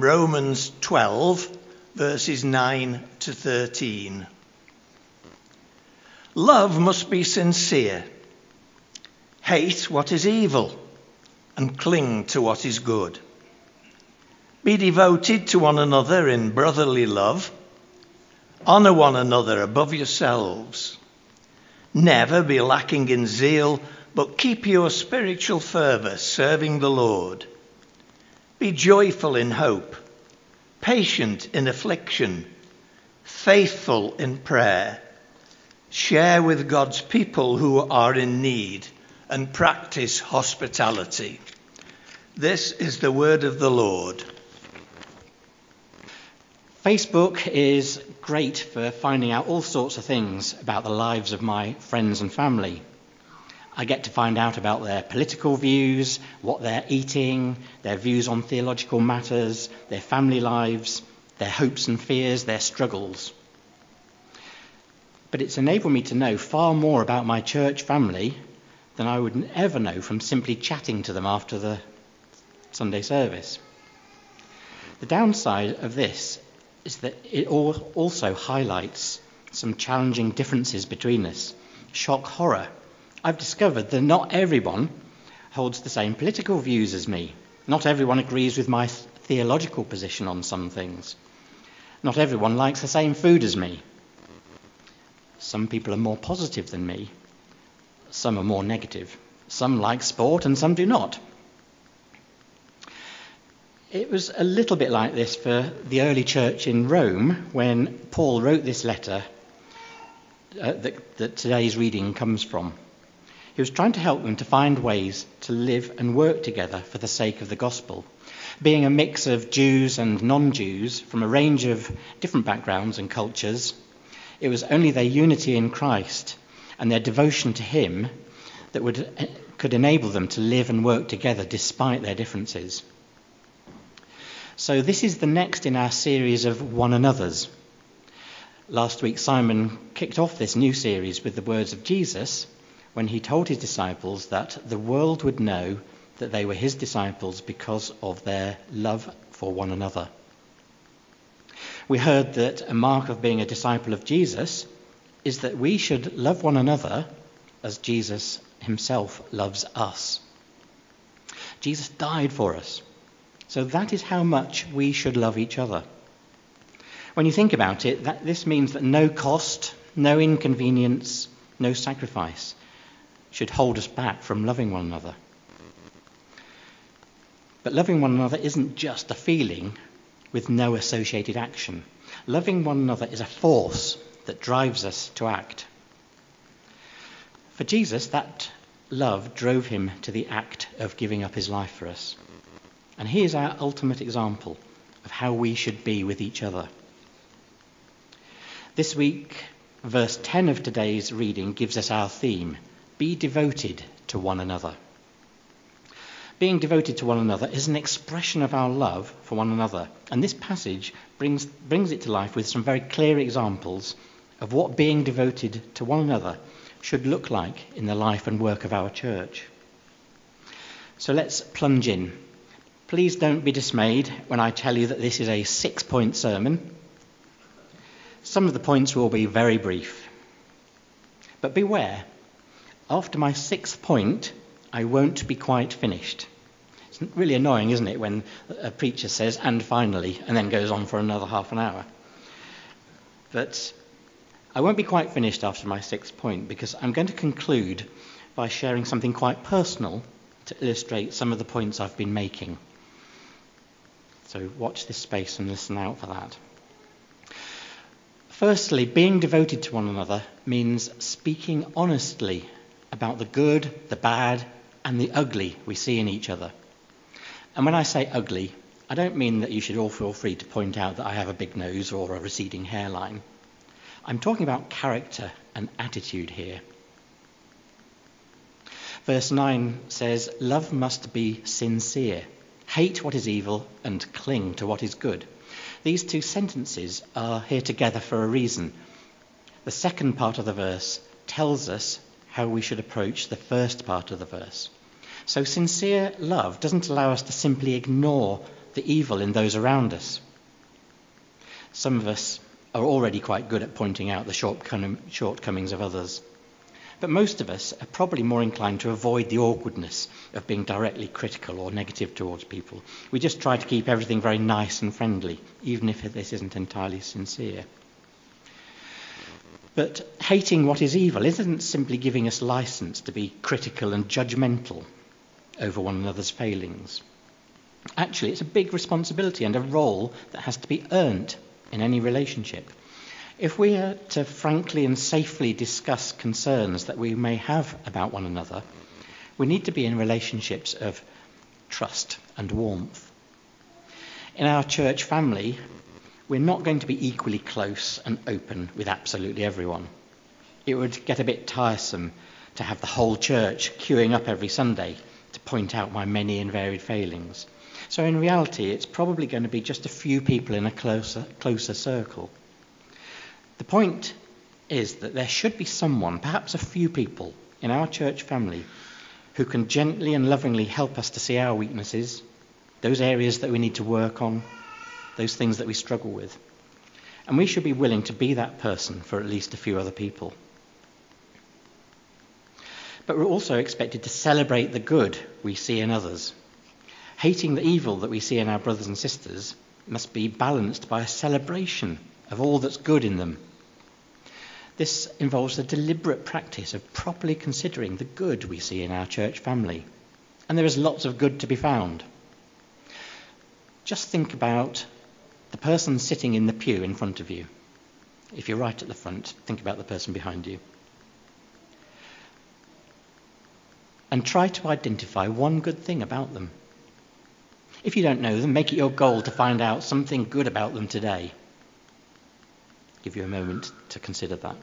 Romans 12, verses 9 to 13. Love must be sincere. Hate what is evil and cling to what is good. Be devoted to one another in brotherly love. Honor one another above yourselves. Never be lacking in zeal, but keep your spiritual fervor serving the Lord. Be joyful in hope, patient in affliction, faithful in prayer. Share with God's people who are in need and practice hospitality. This is the word of the Lord. Facebook is great for finding out all sorts of things about the lives of my friends and family. I get to find out about their political views, what they're eating, their views on theological matters, their family lives, their hopes and fears, their struggles. But it's enabled me to know far more about my church family than I would ever know from simply chatting to them after the Sunday service. The downside of this is that it also highlights some challenging differences between us. Shock horror. I've discovered that not everyone holds the same political views as me. Not everyone agrees with my theological position on some things. Not everyone likes the same food as me. Some people are more positive than me. Some are more negative. Some like sport and some do not. It was a little bit like this for the early church in Rome when Paul wrote this letter that today's reading comes from. He was trying to help them to find ways to live and work together for the sake of the gospel. Being a mix of Jews and non-Jews from a range of different backgrounds and cultures, it was only their unity in Christ and their devotion to him that could enable them to live and work together despite their differences. So this is the next in our series of one another's. Last week Simon kicked off this new series with the words of Jesus when he told his disciples that the world would know that they were his disciples because of their love for one another. We heard that a mark of being a disciple of Jesus is that we should love one another as Jesus himself loves us. Jesus died for us. So that is how much we should love each other. When you think about it, this means that no cost, no inconvenience, no sacrifice should hold us back from loving one another. But loving one another isn't just a feeling with no associated action. Loving one another is a force that drives us to act. For Jesus, that love drove him to the act of giving up his life for us. And he is our ultimate example of how we should be with each other. This week, verse 10 of today's reading gives us our theme: be devoted to one another. Being devoted to one another is an expression of our love for one another. And this passage brings it to life with some very clear examples of what being devoted to one another should look like in the life and work of our church. So let's plunge in. Please don't be dismayed when I tell you that this is a 6-point sermon. Some of the points will be very brief. But beware, after my 6th point, I won't be quite finished. It's really annoying, isn't it, when a preacher says, "and finally," and then goes on for another half an hour. But I won't be quite finished after my 6th point, because I'm going to conclude by sharing something quite personal to illustrate some of the points I've been making. So watch this space and listen out for that. Firstly, being devoted to one another means speaking honestly about the good, the bad, and the ugly we see in each other. And when I say ugly, I don't mean that you should all feel free to point out that I have a big nose or a receding hairline. I'm talking about character and attitude here. Verse 9 says, love must be sincere. Hate what is evil and cling to what is good. These two sentences are here together for a reason. The second part of the verse tells us how we should approach the first part of the verse. So sincere love doesn't allow us to simply ignore the evil in those around us. Some of us are already quite good at pointing out the shortcomings of others. But most of us are probably more inclined to avoid the awkwardness of being directly critical or negative towards people. We just try to keep everything very nice and friendly, even if this isn't entirely sincere. But hating what is evil isn't simply giving us license to be critical and judgmental over one another's failings. Actually, it's a big responsibility and a role that has to be earned in any relationship. If we are to frankly and safely discuss concerns that we may have about one another, we need to be in relationships of trust and warmth. In our church family, we're not going to be equally close and open with absolutely everyone. It would get a bit tiresome to have the whole church queuing up every Sunday to point out my many and varied failings. So in reality, it's probably going to be just a few people in a closer circle. The point is that there should be someone, perhaps a few people, in our church family who can gently and lovingly help us to see our weaknesses, those areas that we need to work on, those things that we struggle with. And we should be willing to be that person for at least a few other people. But we're also expected to celebrate the good we see in others. Hating the evil that we see in our brothers and sisters must be balanced by a celebration of all that's good in them. This involves a deliberate practice of properly considering the good we see in our church family. And there is lots of good to be found. Just think about the person sitting in the pew in front of you. If you're right at the front, think about the person behind you. And try to identify one good thing about them. If you don't know them, make it your goal to find out something good about them today. Give you a moment to consider that.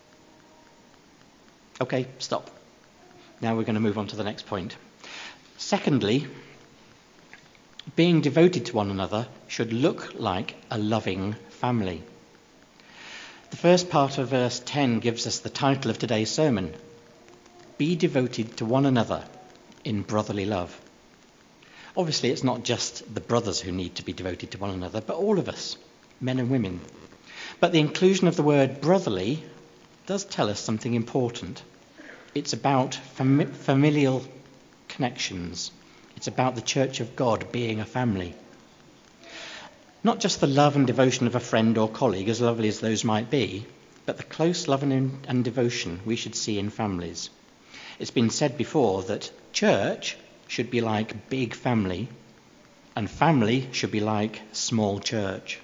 Okay, stop. Now we're going to move on to the next point. Secondly, being devoted to one another should look like a loving family. The first part of verse 10 gives us the title of today's sermon. Be devoted to one another in brotherly love. Obviously, it's not just the brothers who need to be devoted to one another, but all of us, men and women. But the inclusion of the word brotherly does tell us something important. It's about familial connections. It's about the Church of God being a family. Not just the love and devotion of a friend or colleague, as lovely as those might be, but the close love and devotion we should see in families. It's been said before that church should be like big family, and family should be like small church.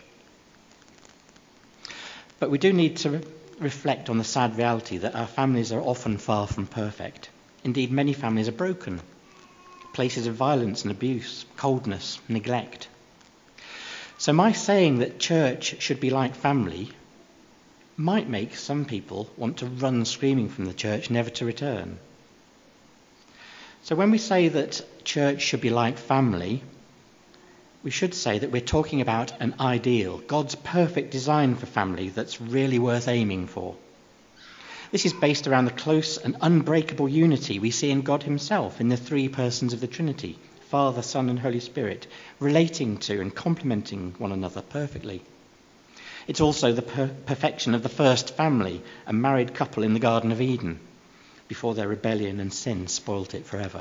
But we do need to reflect on the sad reality that our families are often far from perfect. Indeed, many families are broken. Places of violence and abuse, coldness, neglect. So my saying that church should be like family might make some people want to run screaming from the church, never to return. So when we say that church should be like family, we should say that we're talking about an ideal, God's perfect design for family that's really worth aiming for. This is based around the close and unbreakable unity we see in God himself in the three persons of the Trinity, Father, Son and Holy Spirit, relating to and complementing one another perfectly. It's also the perfection of the first family, a married couple in the Garden of Eden, before their rebellion and sin spoilt it forever.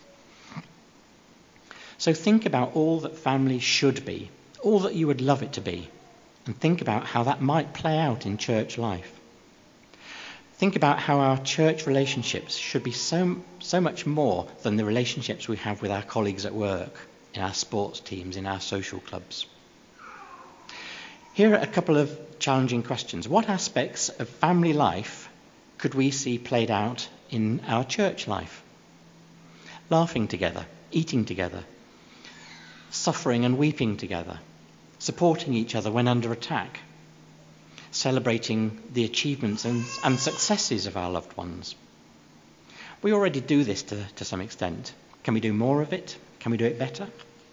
So think about all that family should be, all that you would love it to be, and think about how that might play out in church life. Think about how our church relationships should be so much more than the relationships we have with our colleagues at work, in our sports teams, in our social clubs. Here are a couple of challenging questions. What aspects of family life could we see played out in our church life? Laughing together, eating together, suffering and weeping together, supporting each other when under attack, celebrating the achievements and successes of our loved ones. We already do this to some extent. Can we do more of it? Can we do it better?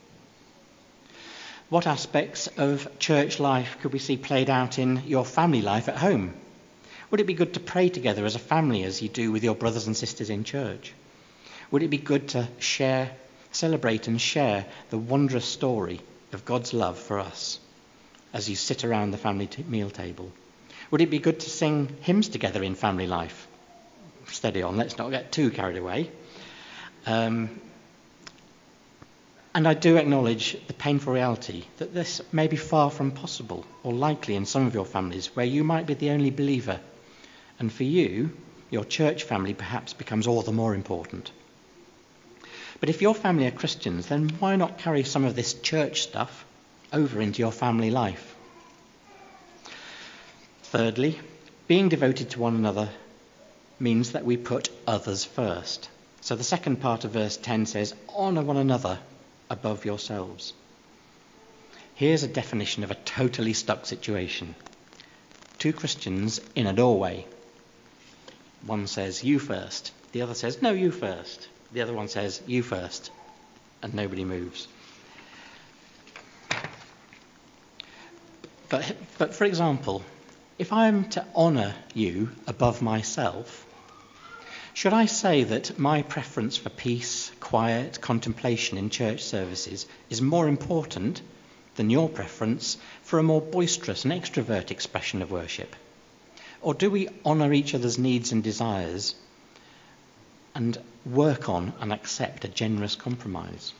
What aspects of church life could we see played out in your family life at home? Would it be good to pray together as a family as you do with your brothers and sisters in church? Would it be good to celebrate and share the wondrous story of God's love for us as you sit around the family meal table? Would it be good to sing hymns together in family life? Steady on, let's not get too carried away. And I do acknowledge the painful reality that this may be far from possible or likely in some of your families where you might be the only believer. And for you, your church family perhaps becomes all the more important. But if your family are Christians, then why not carry some of this church stuff over into your family life? Thirdly, being devoted to one another means that we put others first. So the second part of verse 10 says, honour one another above yourselves. Here's a definition of a totally stuck situation. Two Christians in a doorway. One says, you first. The other says, no, you first. The other one says, you first. And nobody moves. But for example, if I'm to honour you above myself, should I say that my preference for peace, quiet, contemplation in church services is more important than your preference for a more boisterous and extrovert expression of worship? Or do we honour each other's needs and desires and work on and accept a generous compromise?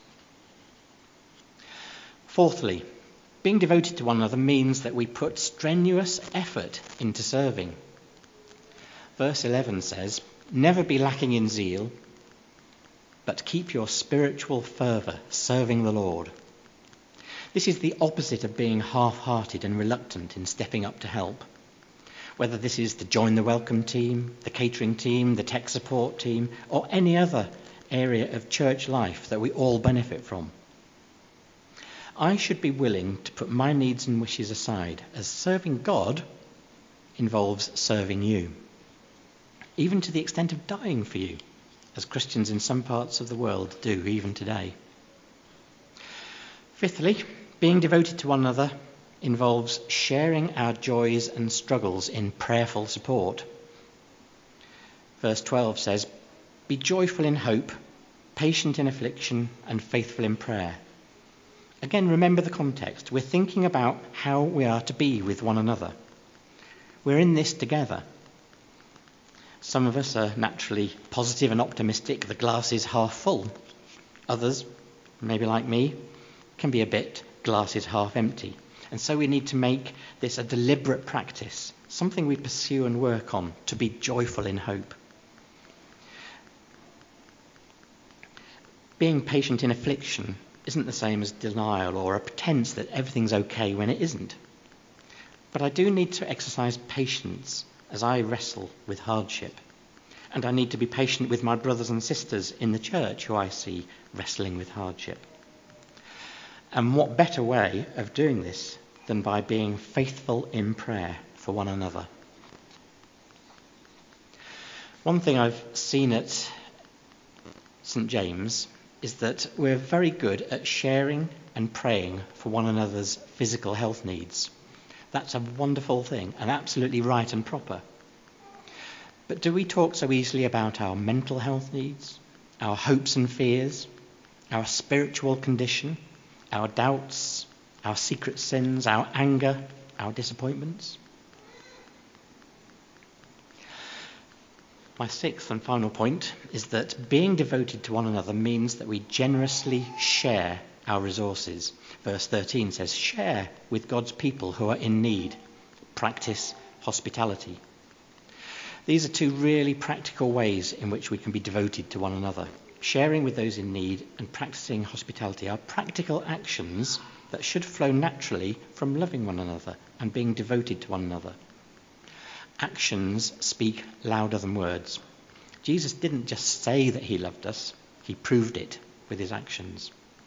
Fourthly, being devoted to one another means that we put strenuous effort into serving. Verse 11 says, never be lacking in zeal, but keep your spiritual fervour serving the Lord. This is the opposite of being half-hearted and reluctant in stepping up to help. Whether this is to join the welcome team, the catering team, the tech support team, or any other area of church life that we all benefit from. I should be willing to put my needs and wishes aside, as serving God involves serving you, even to the extent of dying for you, as Christians in some parts of the world do even today. Fifthly, being devoted to one another involves sharing our joys and struggles in prayerful support. Verse 12 says, be joyful in hope, patient in affliction, and faithful in prayer. Again, remember the context. We're thinking about how we are to be with one another. We're in this together. Some of us are naturally positive and optimistic. The glass is half full. Others, maybe like me, can be a bit glass is half empty. And so we need to make this a deliberate practice, something we pursue and work on, to be joyful in hope. Being patient in affliction isn't the same as denial or a pretense that everything's okay when it isn't. But I do need to exercise patience as I wrestle with hardship. And I need to be patient with my brothers and sisters in the church who I see wrestling with hardship. And what better way of doing this than by being faithful in prayer for one another? One thing I've seen at St. James is that we're very good at sharing and praying for one another's physical health needs. That's a wonderful thing and absolutely right and proper. But do we talk so easily about our mental health needs, our hopes and fears, our spiritual condition, our doubts, our secret sins, our anger, our disappointments? My sixth and final point is that being devoted to one another means that we generously share our resources. Verse 13 says, share with God's people who are in need. Practice hospitality. These are two really practical ways in which we can be devoted to one another. Sharing with those in need and practicing hospitality are practical actions that should flow naturally from loving one another and being devoted to one another. Actions speak louder than words. Jesus didn't just say that he loved us, he proved it with his actions.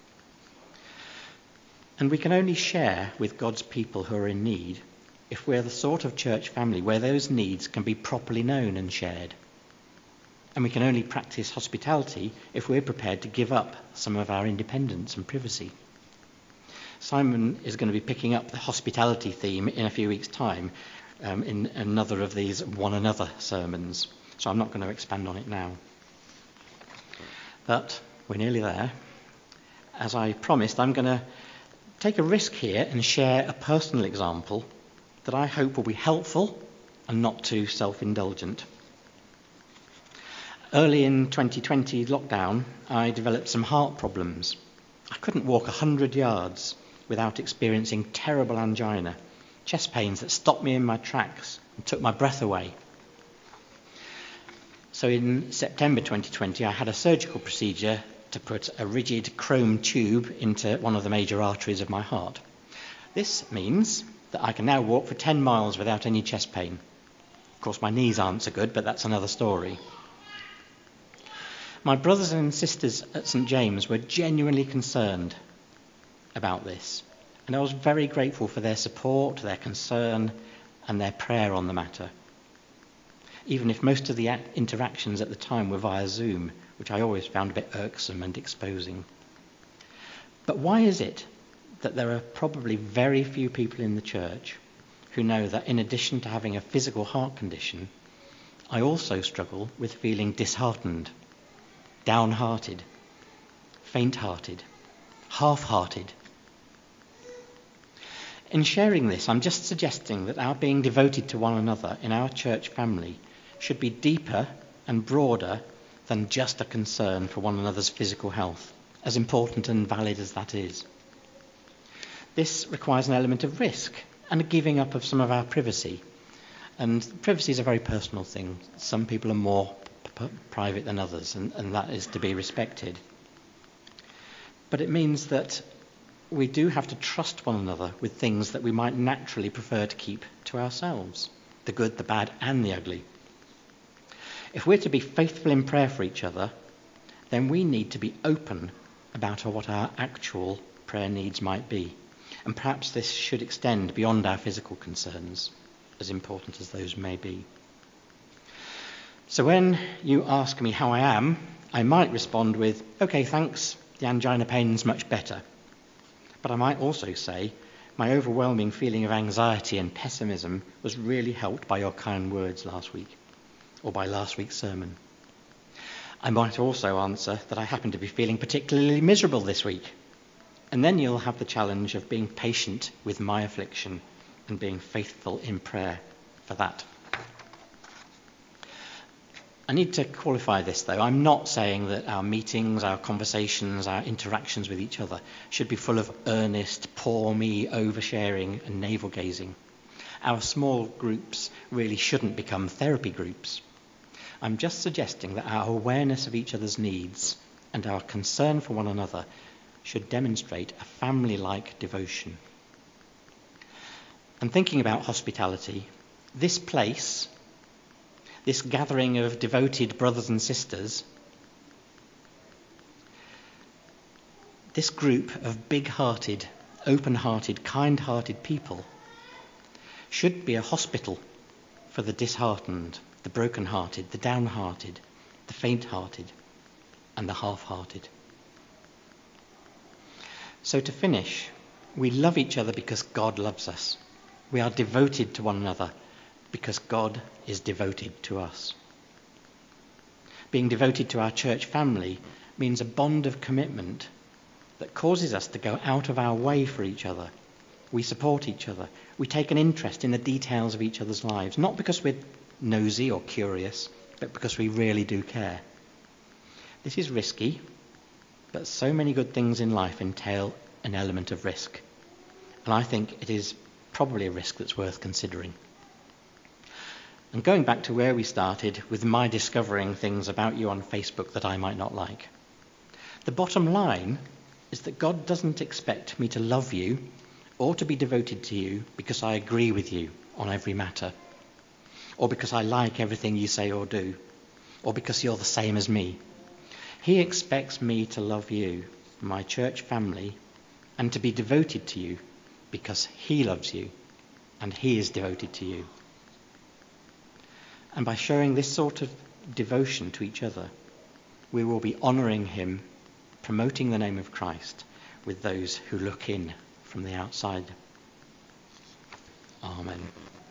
And we can only share with God's people who are in need if we're the sort of church family where those needs can be properly known and shared. And we can only practice hospitality if we're prepared to give up some of our independence and privacy. Simon is going to be picking up the hospitality theme in a few weeks' time in another of these one another sermons. So I'm not going to expand on it now. But we're nearly there. As I promised, I'm going to take a risk here and share a personal example that I hope will be helpful and not too self-indulgent. Early in 2020 lockdown, I developed some heart problems. I couldn't walk 100 yards without experiencing terrible angina, chest pains that stopped me in my tracks and took my breath away. So in September 2020, I had a surgical procedure to put a rigid chrome tube into one of the major arteries of my heart. This means that I can now walk for 10 miles without any chest pain. Of course, my knees aren't so good, but that's another story. My brothers and sisters at St. James were genuinely concerned about this, and I was very grateful for their support, their concern, and their prayer on the matter, even if most of the interactions at the time were via Zoom, which I always found a bit irksome and exposing. But why is it that there are probably very few people in the church who know that in addition to having a physical heart condition, I also struggle with feeling disheartened, downhearted, faint-hearted, half-hearted? In sharing this, I'm just suggesting that our being devoted to one another in our church family should be deeper and broader than just a concern for one another's physical health, as important and valid as that is. This requires an element of risk and a giving up of some of our privacy. And privacy is a very personal thing. Some people are more private than others, and that is to be respected. But it means that we do have to trust one another with things that we might naturally prefer to keep to ourselves, the good, the bad, and the ugly. If we're to be faithful in prayer for each other, then we need to be open about what our actual prayer needs might be. And perhaps this should extend beyond our physical concerns, as important as those may be. So when you ask me how I am, I might respond with, "Okay, thanks, the angina pain's much better." But I might also say, my overwhelming feeling of anxiety and pessimism was really helped by your kind words last week, or by last week's sermon. I might also answer that I happen to be feeling particularly miserable this week. And then you'll have the challenge of being patient with my affliction and being faithful in prayer for that. I need to qualify this, though. I'm not saying that our meetings, our conversations, our interactions with each other should be full of earnest, poor me, oversharing and navel-gazing. Our small groups really shouldn't become therapy groups. I'm just suggesting that our awareness of each other's needs and our concern for one another should demonstrate a family-like devotion. And thinking about hospitality, this place, this gathering of devoted brothers and sisters, this group of big-hearted, open-hearted, kind-hearted people should be a hospital for the disheartened, the broken-hearted, the downhearted, the faint-hearted, and the half-hearted. So to finish, we love each other because God loves us. We are devoted to one another because God is devoted to us. Being devoted to our church family means a bond of commitment that causes us to go out of our way for each other. We support each other. We take an interest in the details of each other's lives, not because we're nosy or curious, but because we really do care. This is risky, but so many good things in life entail an element of risk. And I think it is probably a risk that's worth considering. And going back to where we started with my discovering things about you on Facebook that I might not like, the bottom line is that God doesn't expect me to love you or to be devoted to you because I agree with you on every matter, or because I like everything you say or do, or because you're the same as me. He expects me to love you, my church family, and to be devoted to you because he loves you and he is devoted to you. And by showing this sort of devotion to each other, we will be honouring him, promoting the name of Christ with those who look in from the outside. Amen.